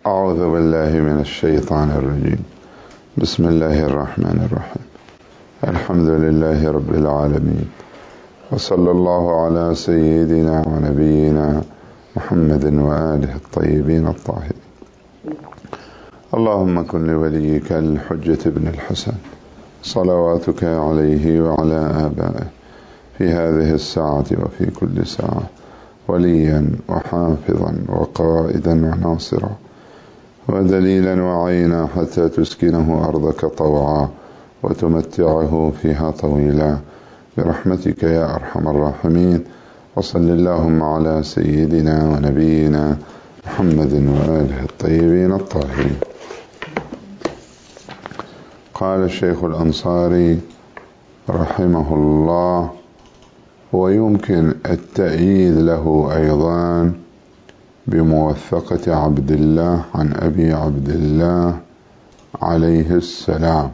أعوذ بالله من الشيطان الرجيم. بسم الله الرحمن الرحيم. الحمد لله رب العالمين، وصلى الله على سيدنا ونبينا محمد وآله الطيبين الطاهرين. اللهم كن لوليك الحجة بن الحسن صلواتك عليه وعلى آبائه في هذه الساعة وفي كل ساعة وليا وحافظا وقائدا وناصرا ودليلا وعينا حتى تسكنه أرضك طوعا وتمتعه فيها طويلا برحمتك يا أرحم الراحمين. وصل اللهم على سيدنا ونبينا محمد وآله الطيبين الطاهرين. قال الشيخ الأنصاري رحمه الله: ويمكن التأييد له أيضا بموثقة عبد الله عن أبي عبد الله عليه السلام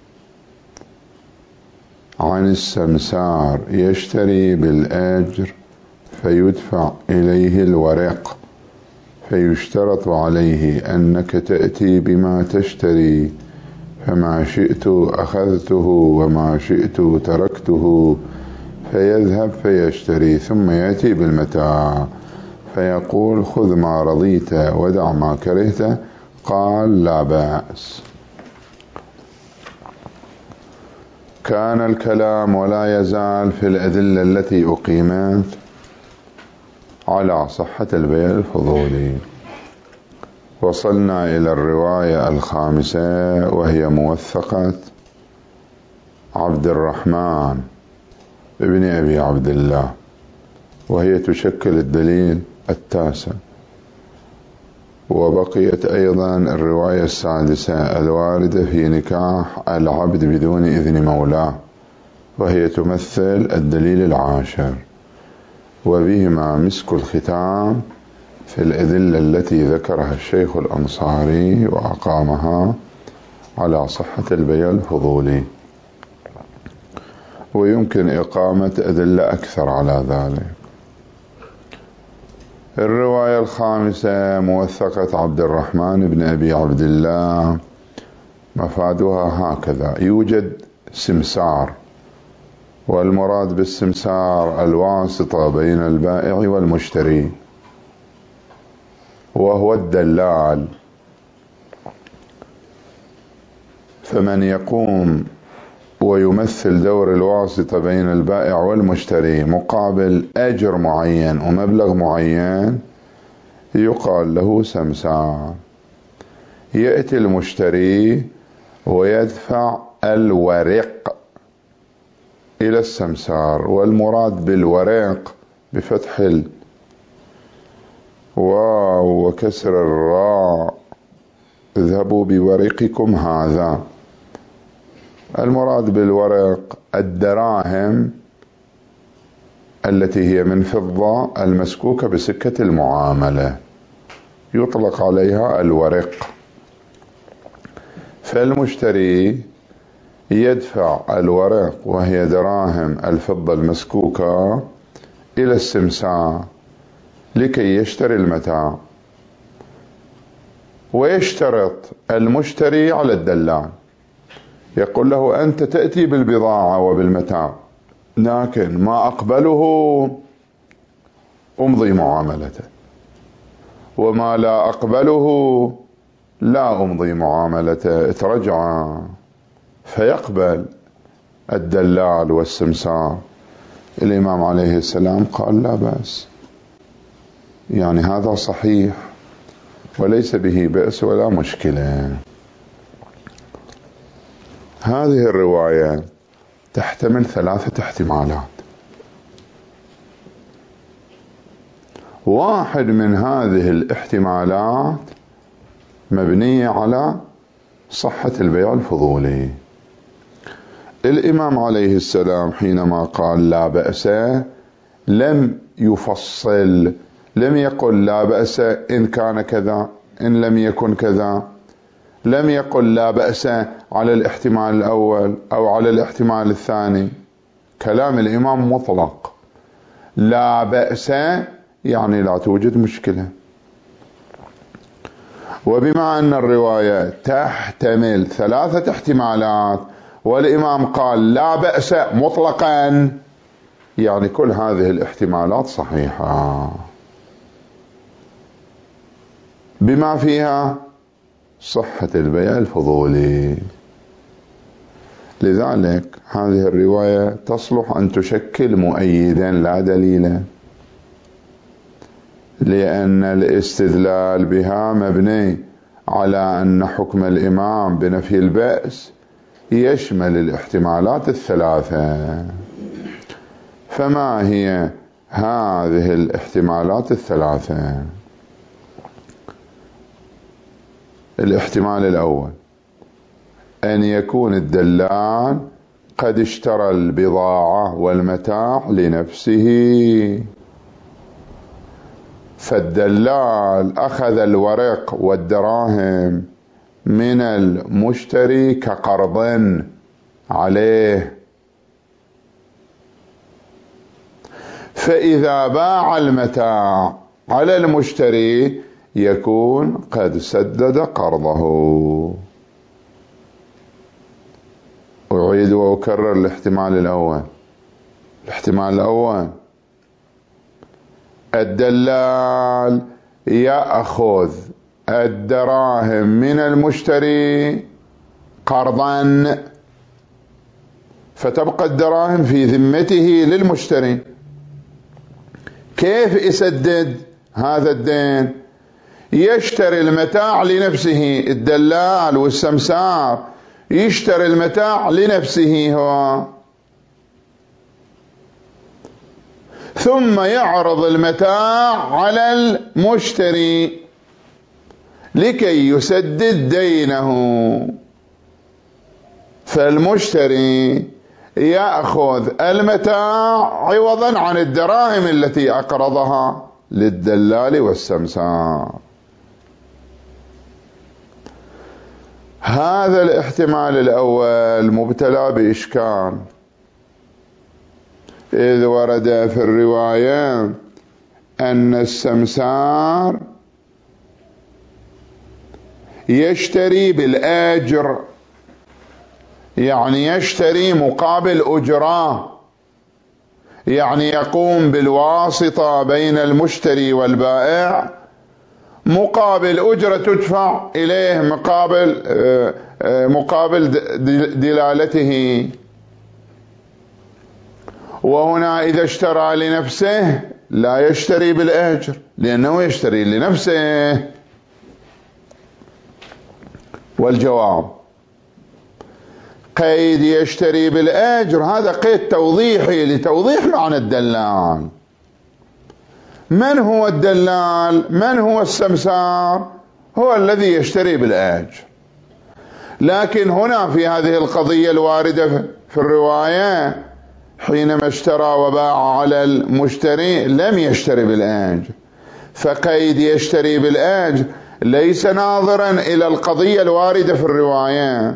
عن السمسار يشتري بالأجر فيدفع إليه الورق، فيشترط عليه أنك تأتي بما تشتري، فما شئت أخذته وما شئت تركته، فيذهب فيشتري ثم يأتي بالمتاع فيقول: خذ ما رضيت ودع ما كرهت. قال: لا بأس. كان الكلام ولا يزال في الأدلة التي أقيمت على صحة البيع الفضولي. وصلنا إلى الرواية الخامسة، وهي موثقة عبد الرحمن ابن أبي عبد الله، وهي تشكل الدليل التاسع. وبقيت أيضا الرواية السادسة الواردة في نكاح العبد بدون إذن مولاه، وهي تمثل الدليل العاشر. وبهما مسك الختام في الأدلة التي ذكرها الشيخ الأنصاري وأقامها على صحة البيع الفضولي، ويمكن إقامة أدلة أكثر على ذلك. الرواية الخامسة موثقة عبد الرحمن بن أبي عبد الله، مفادها هكذا: يوجد سمسار، والمراد بالسمسار الواسطة بين البائع والمشتري، وهو الدلال. فمن يقوم ويمثل دور الواسطة بين البائع والمشتري مقابل أجر معين ومبلغ معين يقال له سمسار. يأتي المشتري ويدفع الورق إلى السمسار، والمراد بالورق بفتح الواو وكسر الراء: اذهبوا بورقكم هذا. المراد بالورق الدراهم التي هي من فضة المسكوكة بسكة المعاملة، يطلق عليها الورق. فالمشتري يدفع الورق وهي دراهم الفضة المسكوكة إلى السمسار لكي يشتري المتاع، ويشترط المشتري على الدلال، يقول له: أنت تأتي بالبضاعة وبالمتاع، لكن ما أقبله أمضي معاملته، وما لا أقبله لا أمضي معاملته، ترجع. فيقبل الدلال والسمسار. الإمام عليه السلام قال: لا بأس، يعني هذا صحيح وليس به بأس ولا مشكلة. هذه الرواية تحتمل 3 احتمالات. واحد من هذه الاحتمالات مبنية على صحة البيع الفضولي. الإمام عليه السلام حينما قال لا بأس لم يفصل، لم يقل لا بأس إن كان كذا إن لم يكن كذا، لم يقل لا بأس على الاحتمال الأول أو على الاحتمال الثاني. كلام الإمام مطلق: لا بأس يعني لا توجد مشكلة. وبما أن الرواية تحتمل 3 احتمالات والإمام قال لا بأس مطلقا، يعني كل هذه الاحتمالات صحيحة بما فيها صحة البيع الفضولي. لذلك هذه الرواية تصلح أن تشكل مؤيدا لا دليلا، لأن الاستدلال بها مبني على أن حكم الإمام بنفي البأس يشمل الاحتمالات ال3. فما هي هذه الاحتمالات ال3؟ الاحتمال الأول أن يكون الدلال قد اشترى البضاعة والمتاع لنفسه، فالدلال أخذ الورق والدراهم من المشتري كقرض عليه، فإذا باع المتاع على المشتري يكون قد سدد قرضه. أعيد وأكرر الاحتمال الأول. الاحتمال الأول الدلال يأخذ الدراهم من المشتري قرضا، فتبقى الدراهم في ذمته للمشتري. كيف يسدد هذا الدين؟ يشتري المتاع لنفسه، الدلال والسمسار يشتري المتاع لنفسه هو، ثم يعرض المتاع على المشتري لكي يسدد دينه، فالمشتري يأخذ المتاع عوضا عن الدراهم التي أقرضها للدلال والسمسار. هذا الاحتمال الأول مبتلى بإشكال، إذ ورد في الرواية أن السمسار يشتري بالأجر، يعني يشتري مقابل أجرة، يعني يقوم بالواسطة بين المشتري والبائع مقابل أجرة تدفع إليه مقابل دلالته. وهنا إذا اشترى لنفسه لا يشتري بالأجر، لأنه يشتري لنفسه. والجواب قيد يشتري بالأجر، هذا قيد توضيحي لتوضيح معنى الدلال. من هو الدلال؟ من هو السمسار؟ هو الذي يشتري بالأجر. لكن هنا في هذه القضية الواردة في الرواية حينما اشترى وباع على المشتري لم يشتري بالأجر، فقيد يشتري بالأجر ليس ناظرا إلى القضية الواردة في الرواية،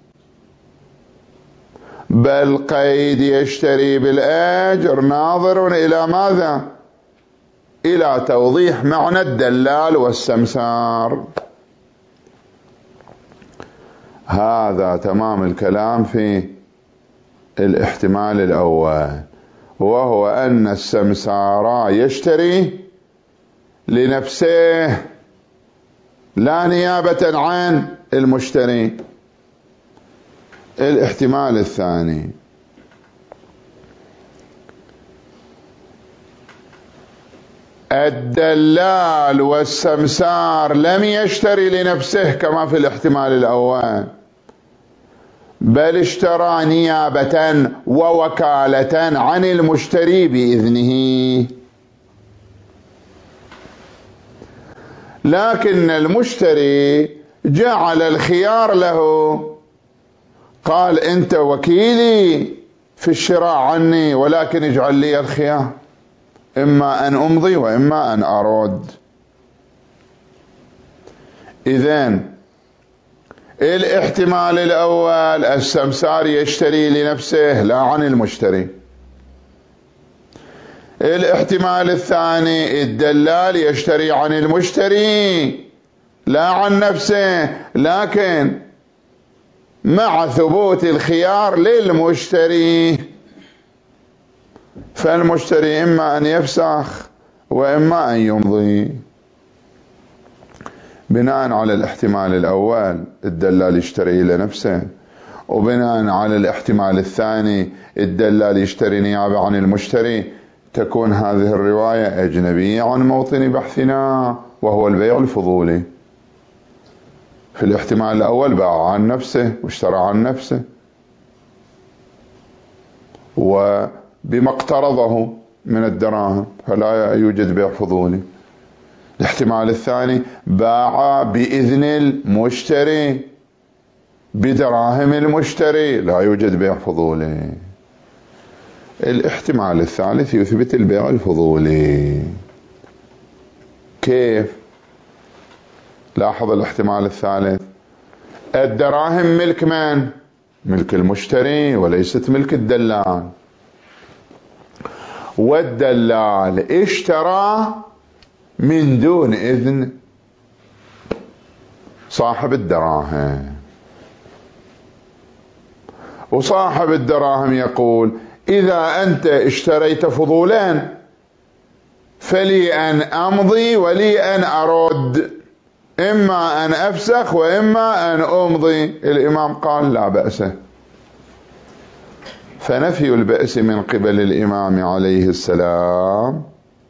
بل قيد يشتري بالأجر ناظر إلى ماذا؟ إلى توضيح معنى الدلال والسمسار. هذا تمام الكلام في الاحتمال الأول، وهو أن السمسار يشتري لنفسه لا نيابة عن المشتري. الاحتمال الثاني الدلال والسمسار لم يشتري لنفسه كما في الاحتمال الأول، بل اشترى نيابة ووكالة عن المشتري بإذنه. لكن المشتري جعل الخيار له، قال أنت وكيلي في الشراء عني، ولكن اجعل لي الخيار، إما أن أمضي وإما أن أرد. إذن الاحتمال الأول السمسار يشتري لنفسه لا عن المشتري. الاحتمال الثاني الدلال يشتري عن المشتري لا عن نفسه، لكن مع ثبوت الخيار للمشتري. فالمشتري إما أن يفسخ وإما أن يمضي. بناء على الاحتمال الأول الدلال يشتري لنفسه، وبناء على الاحتمال الثاني الدلال يشتري نيابة عن المشتري، تكون هذه الرواية أجنبية عن موطن بحثنا، وهو البيع الفضولي. في الاحتمال الأول باع عن نفسه واشترى عن نفسه وبما اقترضه من الدراهم، فلا يوجد بيع فضولي. الاحتمال الثاني باع بإذن المشتري بدراهم المشتري، لا يوجد بيع فضولي. الاحتمال الثالث يثبت البيع الفضولي. كيف؟ لاحظ الاحتمال الثالث، الدراهم ملك من؟ ملك المشتري وليست ملك الدلال، والدلال اشترى من دون إذن صاحب الدراهم، وصاحب الدراهم يقول إذا أنت اشتريت فضولين فلي أن أمضي ولي أن أرد، إما أن أفسخ وإما أن أمضي. الإمام قال لا بأس. فنفي البأس من قبل الإمام عليه السلام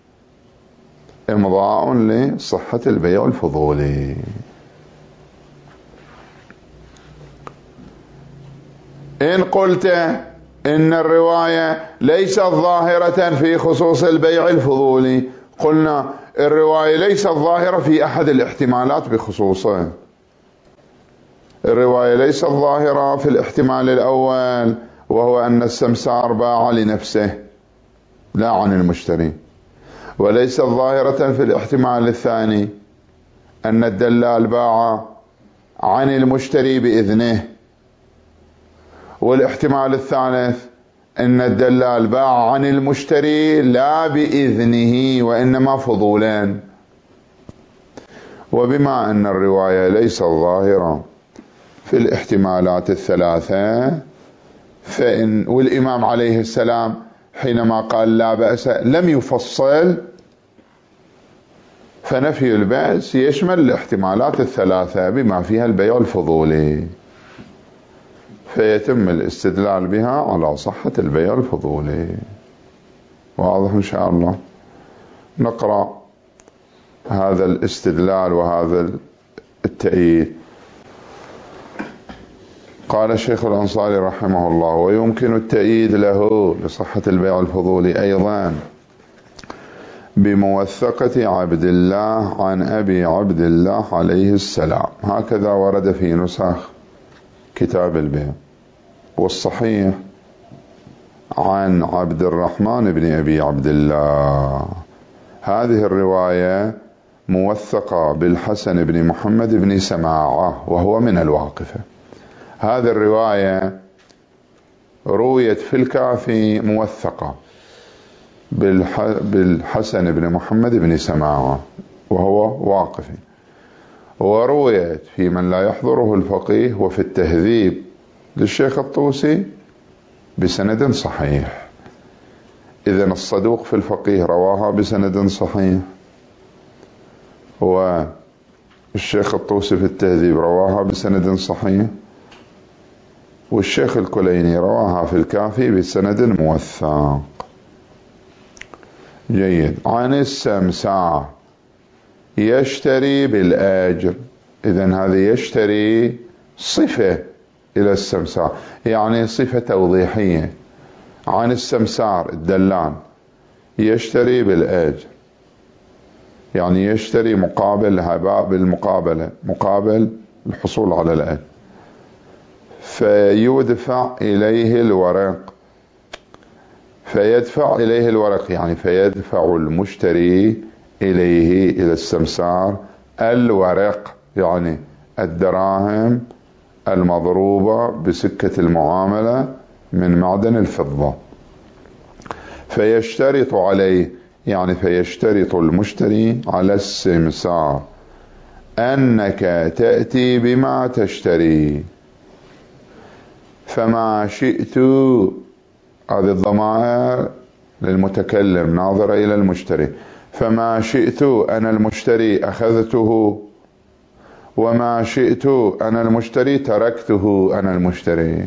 إمضاء لصحة البيع الفضولي. إن قلت إن الرواية ليست ظاهرة في خصوص البيع الفضولي، قلنا الرواية ليست ظاهرة في أحد الاحتمالات بخصوصه. الرواية ليست ظاهرة في الاحتمال الأول، وهو أن السمسار باع لنفسه لا عن المشتري، وليست ظاهرة في الاحتمال الثاني أن الدلال باع عن المشتري بإذنه، والاحتمال الثالث أن الدلال باع عن المشتري لا بإذنه وإنما فضولان. وبما أن الرواية ليست ظاهرة في الاحتمالات الثلاثة، والإمام عليه السلام حينما قال لا بأس لم يفصل، فنفي البأس يشمل الاحتمالات الثلاثة بما فيها البيع الفضولي، فيتم الاستدلال بها على صحة البيع الفضولي. واضح إن شاء الله؟ نقرأ هذا الاستدلال وهذا التأييد. قال الشيخ الأنصاري رحمه الله: ويمكن التأييد له لصحة البيع الفضولي أيضا بموثقة عبد الله عن أبي عبد الله عليه السلام، هكذا ورد في نسخ كتاب البيع. والصحيح عن عبد الرحمن بن أبي عبد الله. هذه الرواية موثقة بالحسن بن محمد بن سماعة، وهو من الواقفة. هذه الرواية رويت في الكافي موثقة بالحسن بن محمد بن سماعة، وهو واقفي، ورويت في من لا يحضره الفقيه وفي التهذيب للشيخ الطوسي بسند صحيح. إذن الصدوق في الفقيه رواها بسند صحيح، والشيخ الطوسي في التهذيب رواها بسند صحيح، والشيخ الكليني رواها في الكافي بسند موثق. جيد. عن السمسار يشتري بالآجر. إذن هذا يشتري صفة إلى السمسار، يعني صفة توضيحية. عن السمسار الدلال يشتري بالآجر، يعني يشتري مقابل هباء بالمقابلة، مقابل الحصول على الآجر. فيدفع إليه الورق، فيدفع إليه الورق يعني فيدفع المشتري إليه إلى السمسار الورق، يعني الدراهم المضروبة بسكة المعاملة من معدن الفضة. فيشترط عليه، يعني فيشترط المشتري على السمسار أنك تأتي بما تشتري، فما شئت، هذه الضمائر للمتكلم ناظرة إلى المشتري، فما شئت أنا المشتري أخذته، وما شئت أنا المشتري تركته أنا المشتري.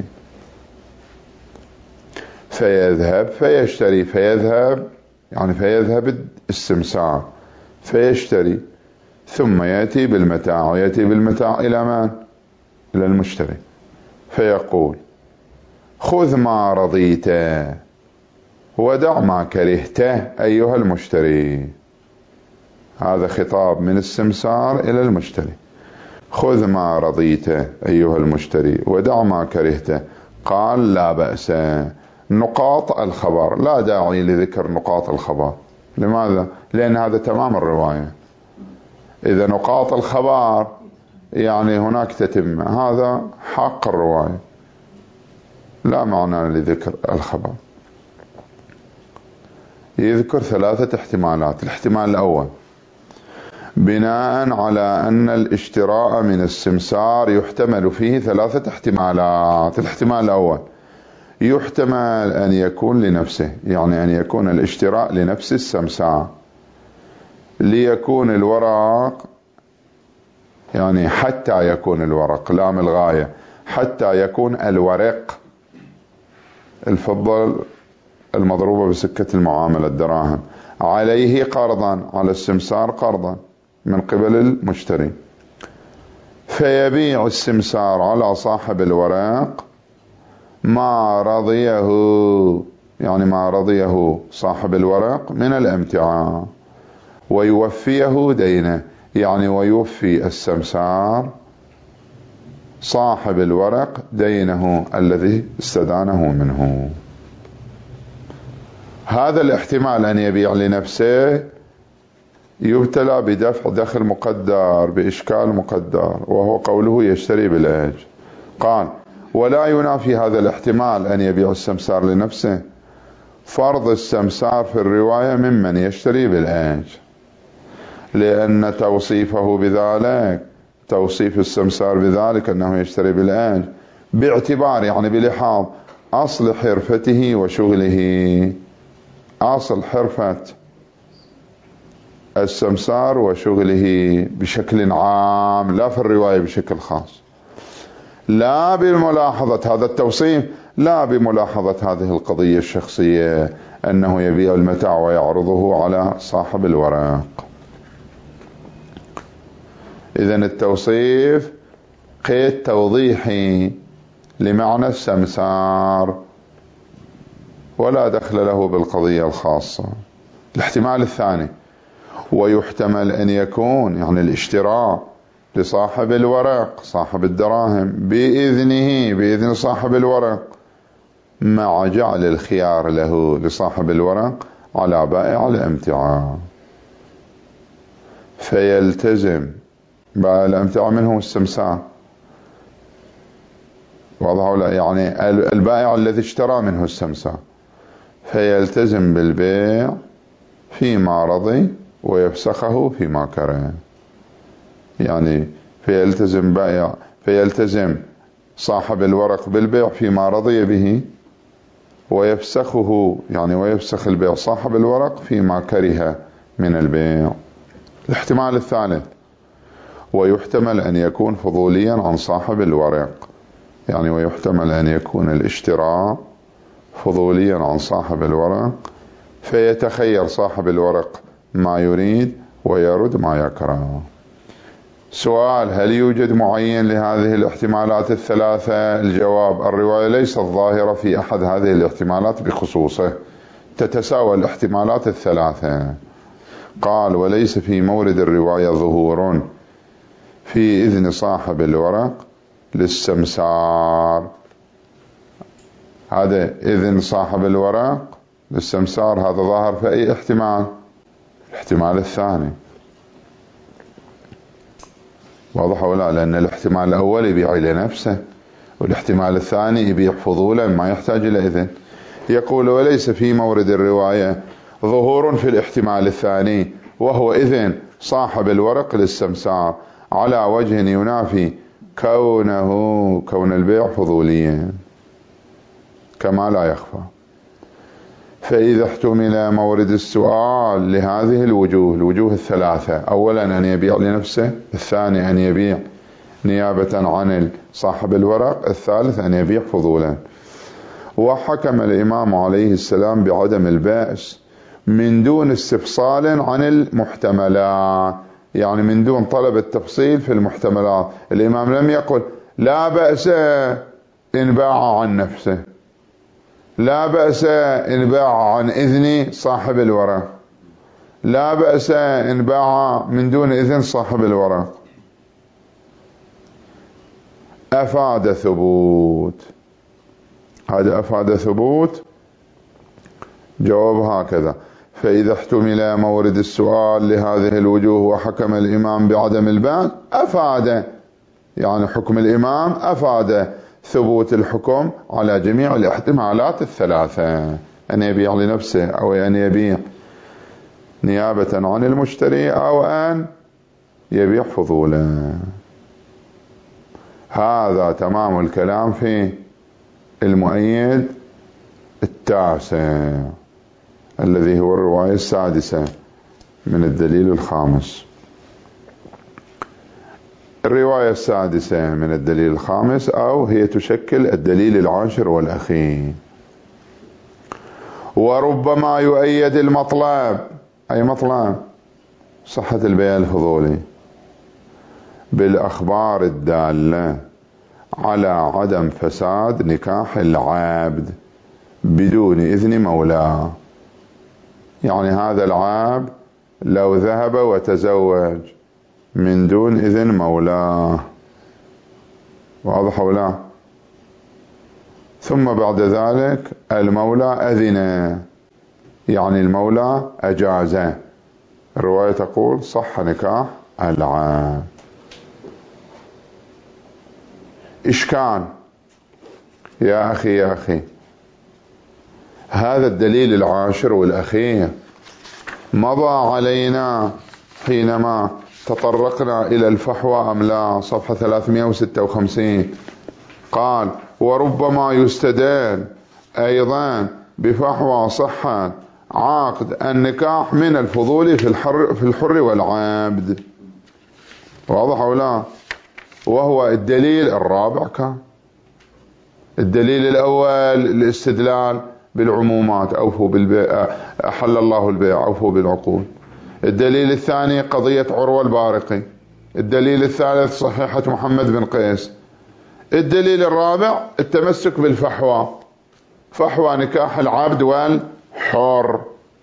فيذهب فيشتري، فيذهب يعني فيذهب السمسار فيشتري، ثم يأتي بالمتاع، ويأتي بالمتاع إلى من؟ إلى المشتري، فيقول خذ ما رضيت ودع ما كرهت أيها المشتري. هذا خطاب من السمسار إلى المشتري. خذ ما رضيت أيها المشتري ودع ما كرهت. قال لا بأس. نقاط الخبر، لا داعي لذكر نقاط الخبر. لماذا؟ لأن هذا تمام الرواية. إذا نقاط الخبر يعني هناك تتمة، هذا حق الرواية، لا معنى لذكر الخبر. يذكر 3 احتمالات. الاحتمال الأول: بناء على أن الاشتراء من السمسار يحتمل فيه 3 احتمالات. الاحتمال الأول: يحتمل أن يكون لنفسه، يعني أن يكون الاشتراء لنفس السمسار، ليكون الورق، يعني حتى يكون الورق، لام الغاية، حتى يكون الورق، الفضة المضروبة بسكة المعاملة الدراهم، عليه قرضا، على السمسار قرضا من قبل المشتري، فيبيع السمسار على صاحب الورق ما رضيه، يعني ما رضيه صاحب الورق من الامتعاء، ويوفيه دينه، يعني ويوفي السمسار صاحب الورق دينه الذي استدانه منه. هذا الاحتمال أن يبيع لنفسه يبتلى بدفع دخل مقدر بإشكال مقدر، وهو قوله يشتري بالأجر. قال: ولا ينافي هذا الاحتمال أن يبيع السمسار لنفسه فرض السمسار في الرواية ممن يشتري بالأجر، لأن توصيفه بذلك، توصيف السمسار بذلك أنه يشتري بالأجر، باعتبار يعني بلحاظ أصل حرفته وشغله، أصل حرفة السمسار وشغله بشكل عام، لا في الرواية بشكل خاص، لا بملاحظة هذا التوصيف، لا بملاحظة هذه القضية الشخصية أنه يبيع المتاع ويعرضه على صاحب الورق. إذن التوصيف قيد توضيحي لمعنى السمسار، ولا دخل له بالقضية الخاصة. الاحتمال الثاني: ويحتمل أن يكون يعني الاشتراء لصاحب الورق، صاحب الدراهم، بإذنه، بإذن صاحب الورق، مع جعل الخيار له لصاحب الورق على بائع الامتعاء، فيلتزم بائع الامتعاء منه السمسار، واضح ولا؟ يعني البائع الذي اشترى منه السمسار، فيلتزم بالبيع فيما رضي ويفسخه فيما كره. يعني فيلتزم صاحب الورق بالبيع فيما رضي به، ويفسخه يعني ويفسخ البيع صاحب الورق فيما كره من البيع. الاحتمال الثالث: ويحتمل أن يكون فضوليا عن صاحب الورق، يعني ويحتمل أن يكون الاشتراء فضوليا عن صاحب الورق، فيتخير صاحب الورق ما يريد ويرد ما يكره. سؤال: هل يوجد معين لهذه الاحتمالات الثلاثة؟ الجواب: الرواية ليست ظاهرة في أحد هذه الاحتمالات بخصوصه، تتساوى الاحتمالات الثلاثة. قال: وليس في مورد الرواية ظهور في إذن صاحب الورق للسمسار. هذا إذن صاحب الورق للسمسار، هذا ظاهر في أي احتمال؟ الاحتمال الثاني. واضح ولا؟ لأن الاحتمال الأول يبيع لنفسه، والاحتمال الثاني يبيع فضولا ما يحتاج إلى إذن. يقول: وليس في مورد الرواية ظهور في الاحتمال الثاني، وهو إذن صاحب الورق للسمسار على وجه ينافي كون البيع فضوليا كما لا يخفى. فإذا احتمل مورد السؤال لهذه الوجوه الثلاثة: أولا أن يبيع لنفسه، الثاني أن يبيع نيابة عن صاحب الورق، الثالث أن يبيع فضولا، وحكم الإمام عليه السلام بعدم البأس من دون استفصال عن المحتملات، يعني من دون طلب التفصيل في المحتملات. الإمام لم يقل لا بأس إن باع عن نفسه، لا بأس إن باع عن إذن صاحب الورق، لا بأس إن باع من دون إذن صاحب الورق. أفاد ثبوت. هذا أفاد ثبوت. جواب هكذا: فإذا احتمل مورد السؤال لهذه الوجوه وحكم الإمام بعدم البأس، أفاد، يعني حكم الإمام أفاد ثبوت الحكم على جميع الاحتمالات الثلاثة: أن يبيع لنفسه، أو أن يبيع نيابة عن المشتري، أو أن يبيع فضولا. هذا تمام الكلام في المؤيد التاسع الذي هو الرواية السادسة من الدليل الخامس. الرواية السادسة من الدليل الخامس، أو هي تشكل الدليل العاشر والأخير. وربما يؤيد المطلب، أي مطلب صحة البيع الفضولي، بالأخبار الدالة على عدم فساد نكاح العبد بدون إذن مولاه. يعني هذا العبد لو ذهب وتزوج من دون إذن مولاه، واضح ولا؟ ثم بعد ذلك المولى أذن، يعني المولى أجازه، الرواية تقول صح نكاح العبد. إشكال يا أخي، هذا الدليل العاشر والأخير مضى علينا حينما تطرقنا إلى الفحوى أم لا؟ صفحة 356 قال: وربما يستدل أيضا بفحوى صحة عقد النكاح من الفضول في الحر والعبد. واضح أو لا؟ وهو الدليل الرابع. كان الدليل الأول الاستدلال بالعمومات: أوفوا بالبيع، أحل الله البيع، أوفوا بالعقود. الدليل الثاني قضية عروة البارقي. الدليل الثالث صحيحة محمد بن قيس. الدليل الرابع التمسك بالفحوى، فحوى نكاح العبد والحر.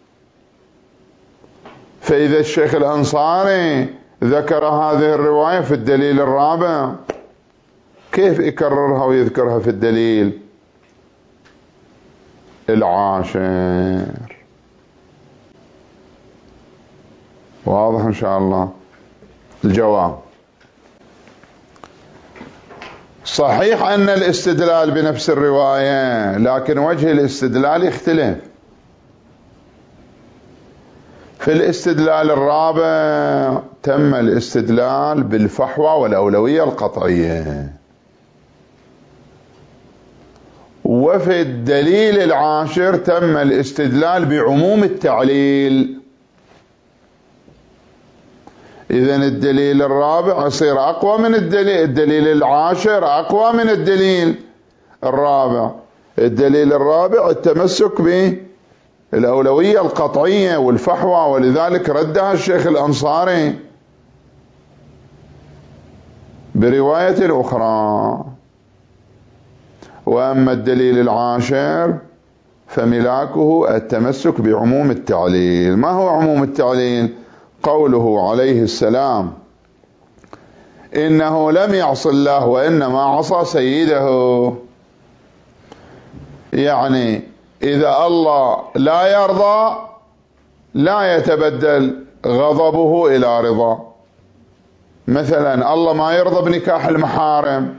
فإذا الشيخ الأنصاري ذكر هذه الرواية في الدليل الرابع، كيف يكررها ويذكرها في الدليل العاشر؟ واضح إن شاء الله؟ الجواب: صحيح أن الاستدلال بنفس الرواية، لكن وجه الاستدلال يختلف. في الاستدلال الرابع تم الاستدلال بالفحوى والأولوية القطعية، وفي الدليل العاشر تم الاستدلال بعموم التعليل. إذن الدليل الرابع يصير أقوى من الدليل العاشر أقوى من الدليل الرابع. الدليل الرابع التمسك بالأولوية القطعية والفحوى، ولذلك ردها الشيخ الأنصاري برواية أخرى. وأما الدليل العاشر فملاكه التمسك بعموم التعليل. ما هو عموم التعليل؟ قوله عليه السلام: إنه لم يعص الله وإنما عصى سيده. يعني إذا الله لا يرضى لا يتبدل غضبه إلى رضا. مثلا الله ما يرضى بنكاح المحارم،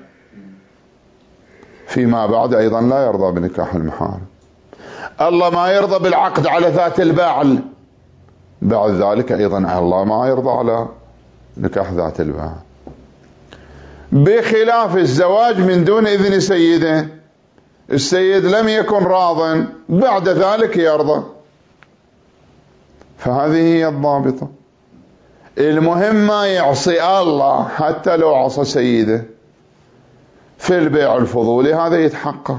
فيما بعد أيضا لا يرضى بنكاح المحارم. الله ما يرضى بالعقد على ذات البعل، بعد ذلك أيضا الله ما يرضى على نكاح ذات البعل. بخلاف الزواج من دون إذن سيده، السيد لم يكن راض بعد ذلك يرضى. فهذه هي الضابطة. المهم ما يعصي الله حتى لو عصى سيده في البيع الفضولي، هذا يتحقق.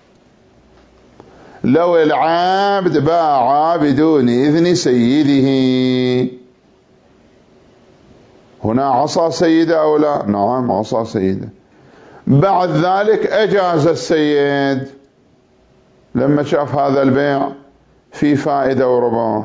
لو العبد باع بدون إذن سيده، هنا عصى سيده أو لا؟ نعم عصى سيده. بعد ذلك أجاز السيد لما شاف هذا البيع في فائدة وربح.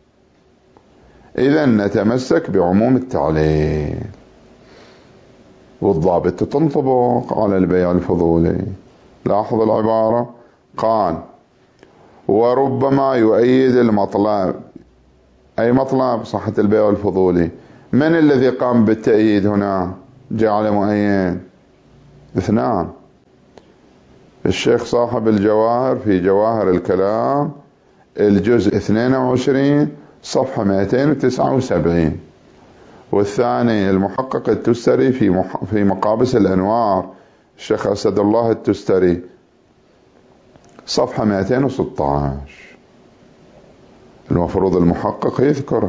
إذن نتمسك بعموم التعليل، والضابط تنطبق على البيع الفضولي. لاحظ العبارة، قال وربما يؤيد المطلب. أي مطلب؟ صحة البيع الفضولي. من الذي قام بالتأييد هنا؟ جعل مؤيد اثنان. الشيخ صاحب الجواهر في جواهر الكلام الجزء 22 صفحة 279، والثاني المحقق التستري في مقابس الأنوار الشيخ أسد الله التستري صفحة 216. المفروض المحقق يذكر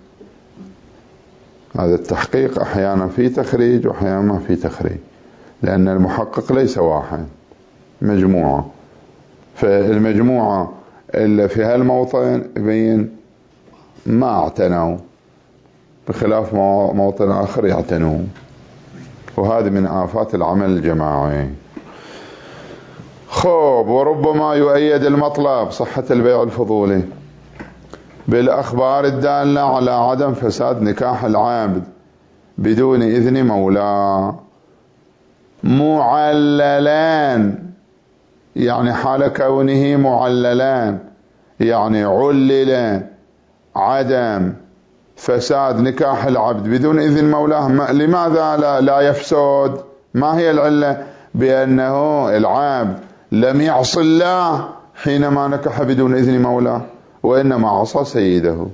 هذا التحقيق، أحيانا في تخريج وأحيانا ما في تخريج، لأن المحقق ليس واحد، مجموعة. فالمجموعة اللي في هالموطن يبين ما اعتنوا، بخلاف موطن آخر يعتنوا. وهذه من آفات العمل الجماعي. خوب وربما يؤيد المطلب صحة البيع الفضولي بالأخبار الدالة على عدم فساد نكاح العبد بدون إذن مولاه معللان، يعني حال كونه معللان، يعني علل عدم فساد نكاح العبد بدون إذن مولاه. لماذا لا يفسد؟ ما هي العلة؟ بأنه العبد لم يعص الله حينما نكح بدون إذن مولاه، وإنما عصى سيده.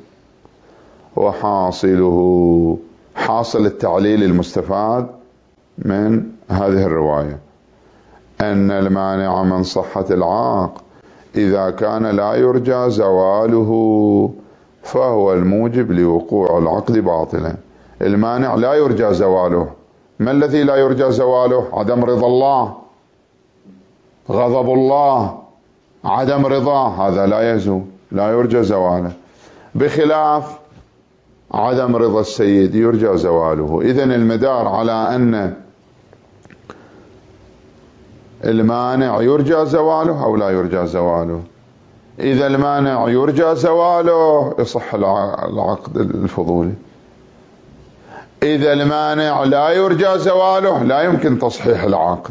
وحاصله، حاصل التعليل المستفاد من هذه الرواية أن المانع من صحة العقد إذا كان لا يرجى زواله فهو الموجب لوقوع العقد باطلا. المانع لا يرجى زواله. ما الذي لا يرجى زواله؟ عدم رضا الله، غضب الله، عدم رضا، هذا لا يزول، لا يرجى زواله. بخلاف عدم رضا السيد يرجى زواله. إذن المدار على أن المانع يرجى زواله أو لا يرجى زواله. إذا المانع يرجى زواله يصح العقد الفضولي. إذا المانع لا يرجى زواله لا يمكن تصحيح العقد.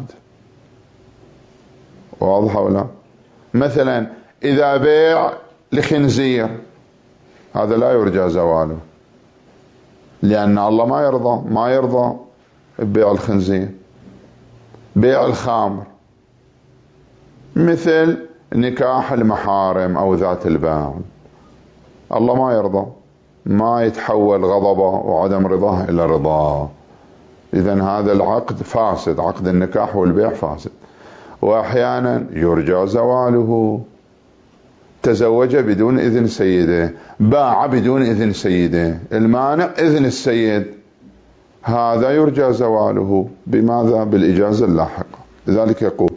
واضح ولا؟ مثلا إذا بيع لخنزير هذا لا يرجى زواله، لأن الله ما يرضى ببيع الخنزير. بيع الخمر مثل نكاح المحارم أو ذات البان، الله ما يرضى، ما يتحول غضبه وعدم رضاه إلى رضاه. إذن هذا العقد فاسد، عقد النكاح والبيع فاسد. وأحيانا يرجى زواله. تزوج بدون إذن سيده، باع بدون إذن سيده، المانع إذن السيد، هذا يرجى زواله. بماذا؟ بالإجازة اللاحقة. لذلك يقول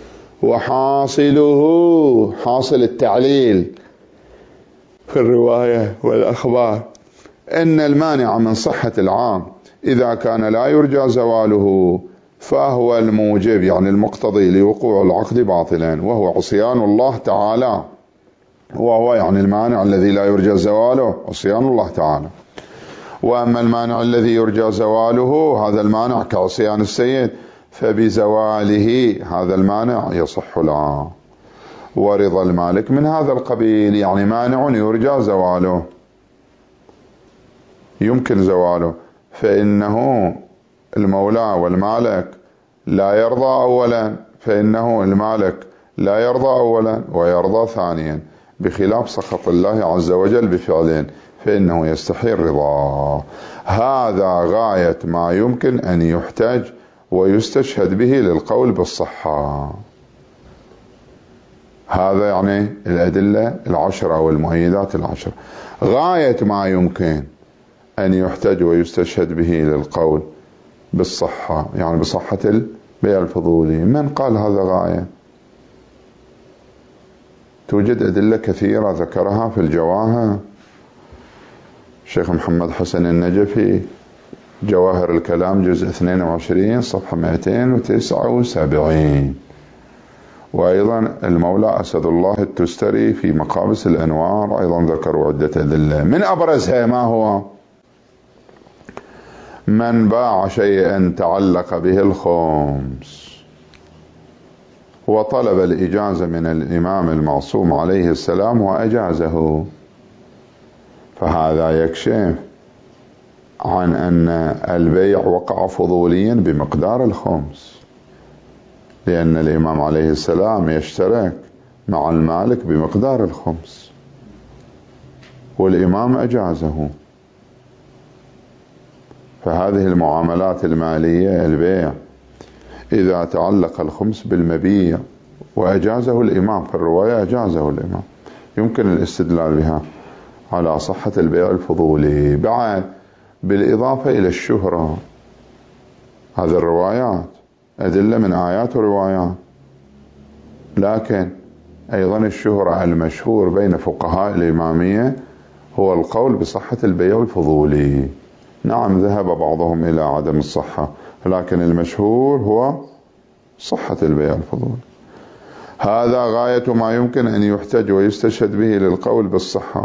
وحاصله، حاصل التعليل في الرواية والأخبار أن المانع من صحة العام إذا كان لا يرجى زواله فهو الموجب، يعني المقتضي لوقوع العقد باطلا، وهو عصيان الله تعالى. وهو يعني المانع الذي لا يرجى زواله عصيان الله تعالى. وأما المانع الذي يرجى زواله هذا المانع كعصيان السيد، فبزواله هذا المانع يصح له. ورضا المالك من هذا القبيل، يعني مانع يرجى زواله، يمكن زواله، فإنه المولى والمالك لا يرضى أولا، فإنه المالك لا يرضى أولا ويرضى ثانيا، بخلاف سخط الله عز وجل بفعلين فإنه يستحيل رضاه. هذا غاية ما يمكن أن يحتج ويستشهد به للقول بالصحة. هذا يعني الأدلة 10 أو المؤيدات 10. غاية ما يمكن أن يحتج ويستشهد به للقول بالصحة، يعني بصحة البيع الفضولي. من قال هذا غاية؟ توجد أدلة كثيرة ذكرها في الجواهر. الشيخ محمد حسن النجفي جواهر الكلام جزء 22 صفحة 279. وأيضا المولى أسد الله التستري في مقابس الأنوار أيضا ذكروا عدة أدلة. من أبرزها ما هو؟ من باع شيئا تعلق به الخمس وطلب الإجازة من الإمام المعصوم عليه السلام وأجازه، فهذا يكشف عن أن البيع وقع فضوليا بمقدار الخمس، لأن الإمام عليه السلام يشترك مع المالك بمقدار الخمس والإمام أجازه. فهذه المعاملات المالية البيع إذا تعلق الخمس بالمبيع وأجازه الإمام، في الرواية أجازه الإمام، يمكن الاستدلال بها على صحة البيع الفضولي. بعد بالإضافة إلى الشهرة، هذه الروايات أدلة من آيات وروايات، لكن أيضا الشهرة المشهور بين فقهاء الإمامية هو القول بصحة البيع الفضولي. نعم ذهب بعضهم إلى عدم الصحة، لكن المشهور هو صحة البيع الفضولي. هذا غاية ما يمكن أن يحتج ويستشهد به للقول بالصحة.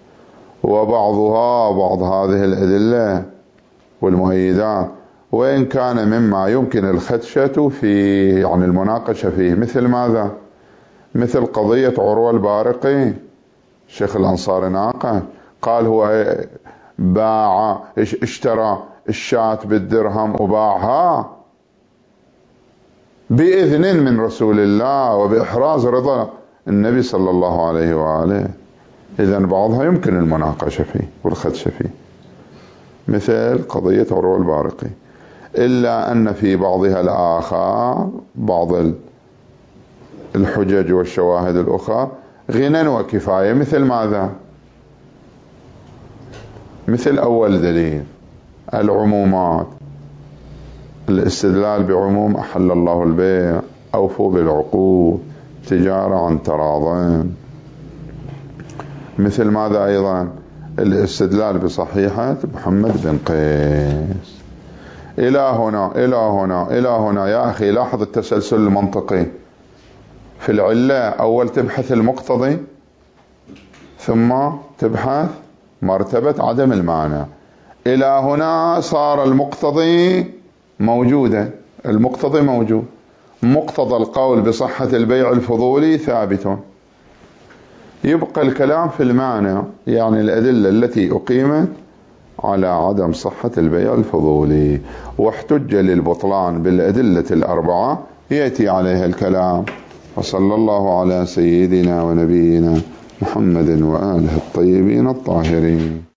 بعض هذه الأدلة والمؤيدات وإن كان مما يمكن الخدشة فيه، يعني المناقشة فيه، مثل ماذا؟ مثل قضية عروة البارقي. الشيخ الأنصاري ناقش، قال هو اشترى الشاة بالدرهم وباعها بإذن من رسول الله وبإحراز رضا النبي صلى الله عليه وآله. إذن بعضها يمكن المناقشة فيه والخدشة فيه، مثل قضية عروة البارقي، إلا أن في بعضها الآخر بعض الحجج والشواهد الأخرى غنى وكفاية. مثل ماذا؟ مثل أول دليل العمومات، الاستدلال بعموم أحل الله البيع، أوفوا بالعقود، تجارة عن تراضٍ. مثل ماذا أيضا؟ الاستدلال بصحيحة محمد بن قيس. إلى هنا يا أخي لاحظ التسلسل المنطقي في العلة. أول تبحث المقتضي، ثم تبحث مرتبة عدم المانع. إلى هنا صار المقتضي موجودا، المقتضي موجود، مقتضى القول بصحة البيع الفضولي ثابت. يبقى الكلام في المعنى، يعني الأدلة التي أقيمت على عدم صحة البيع الفضولي، واحتج للبطلان بالأدلة الأربعة يأتي عليها الكلام. وصلى الله على سيدنا ونبينا محمد وآله الطيبين الطاهرين.